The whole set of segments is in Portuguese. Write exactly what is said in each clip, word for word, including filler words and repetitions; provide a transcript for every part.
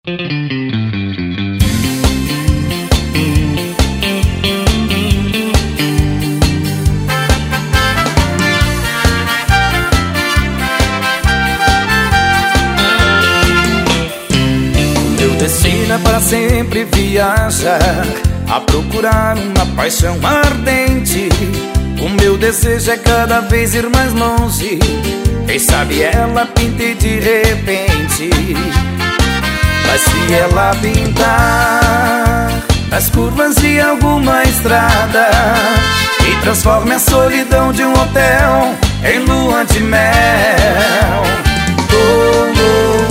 Meu destino é para sempre viajar, a procurar uma paixão ardente. O meu desejo é cada vez ir mais longe, quem sabe ela pinte de repente. Mas se ela pintar as curvas de alguma estrada e transforme a solidão de um hotel em lua de mel, oh, oh,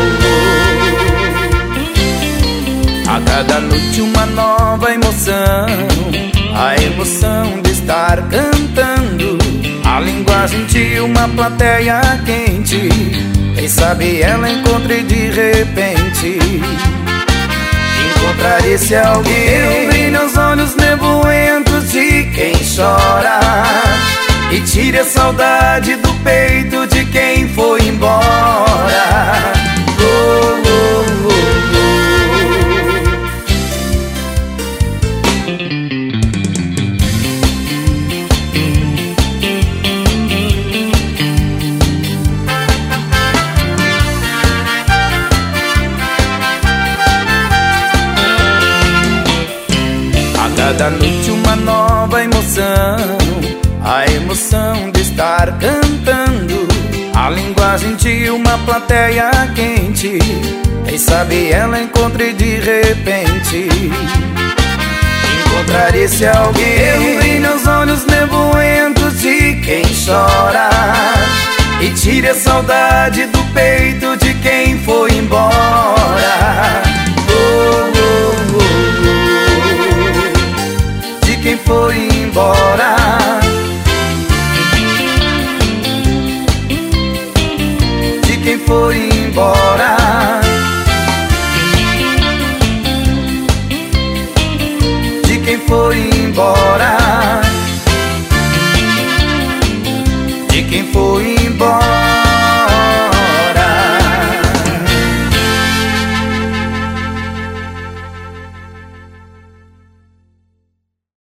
oh, oh. A cada noite uma nova emoção, a emoção de estar cantando a linguagem de uma plateia quente. Quem sabe ela encontre de repente, encontrar esse alguém. Eu brilho aos olhos nevoentos de quem chora e tire a saudade do peito de quem foi embora. Oh, oh, oh, oh. Cada noite uma nova emoção, a emoção de estar cantando a linguagem de uma plateia quente. Quem sabe ela encontre de repente, encontrar esse alguém. Eu brilho aos olhos nevoentos de quem chora e tire a saudade do peito de quem foi embora. Oh, oh, oh, oh. Quem foi embora, de quem foi embora, de quem foi embora.